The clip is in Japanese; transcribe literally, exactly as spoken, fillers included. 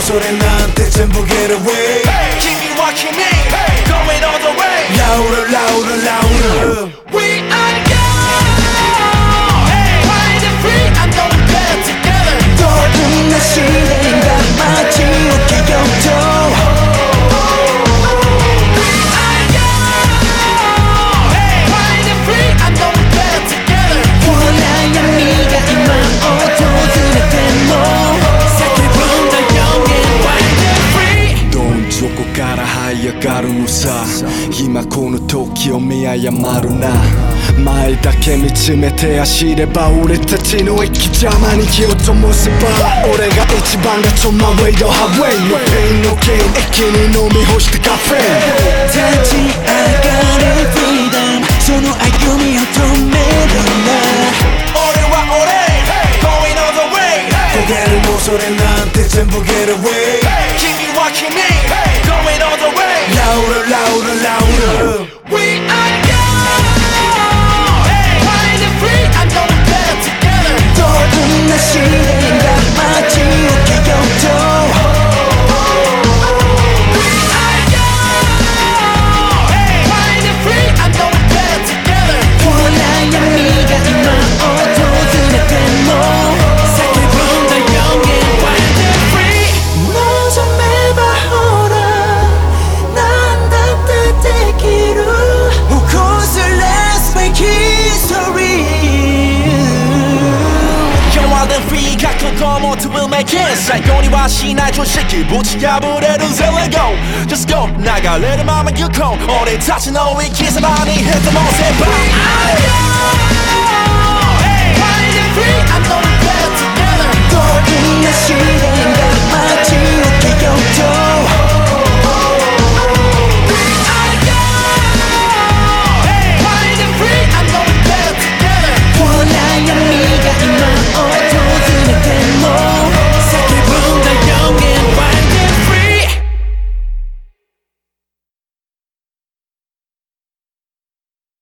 それなんて全部 get away 君は君 Going all the way Louder louder louder We are young Wild and free I know we're better together 더 나 시대인가 마치 웃기려도今この時を見誤るな前だけ見つめて走れば俺たちの息邪魔に火を灯せば俺が一番がその way the highway No pain no gain 一気に飲み干してカフェ立ち上がる freedom その歩みを止めるな俺は俺 Going all the way 焦げるもうそれなんて全部 get away 君は君 Going all the way Louder louder louder We are young Wild and free I know we're better together 더 나 시대인가 마치 웃기려도 We are young Wild and free I know we're better together 원하는 네가 이만 어두워질 때모 From the young and wild and free 너좀 해봐오라 난 따뜻해기로 Cause let's make history Young wild and free 覚悟もto will make it 最高にはしない常識ぶち破れるぜ Let go Just go 流れるまま行こう俺たちの生き様にヘッドもせば